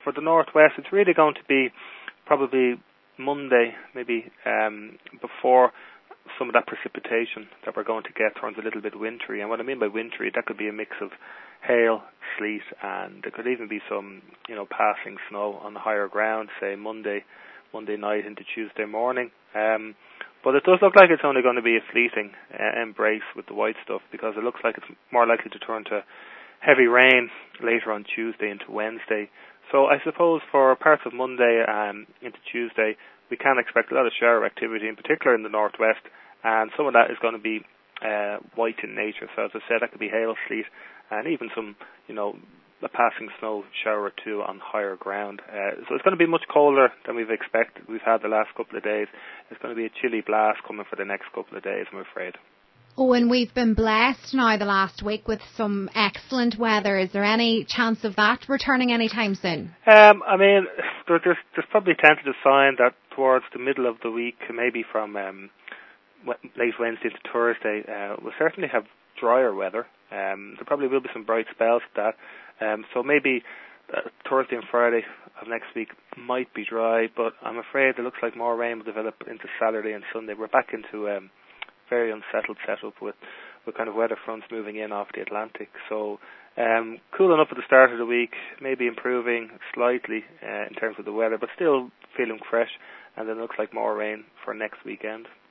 For the northwest, it's really going to be probably Monday, maybe before some of that precipitation that we're going to get turns a little bit wintry. And what I mean by wintry, that could be a mix of hail, sleet, and there could even be some, passing snow on the higher ground, say Monday night into Tuesday morning. But it does look like it's only going to be a fleeting embrace with the white stuff, because it looks like it's more likely to turn to heavy rain later on Tuesday into Wednesday. So I suppose for parts of Monday into Tuesday, we can expect a lot of shower activity, in particular in the northwest, and some of that is going to be white in nature. So as I said, that could be hail, sleet, and even some, a passing snow shower or two on higher ground. So it's going to be much colder than we've had the last couple of days. It's going to be a chilly blast coming for the next couple of days, I'm afraid. Oh, and we've been blessed now the last week with some excellent weather. Is there any chance of that returning anytime soon? There's probably tentative sign that towards the middle of the week, maybe from late Wednesday to Thursday, we'll certainly have drier weather. There probably will be some bright spells at that. So maybe Thursday and Friday of next week might be dry, but I'm afraid it looks like more rain will develop into Saturday and Sunday. We're back into very unsettled setup with kind of weather fronts moving in off the Atlantic. So cooling up at the start of the week, maybe improving slightly in terms of the weather, but still feeling fresh, and then it looks like more rain for next weekend.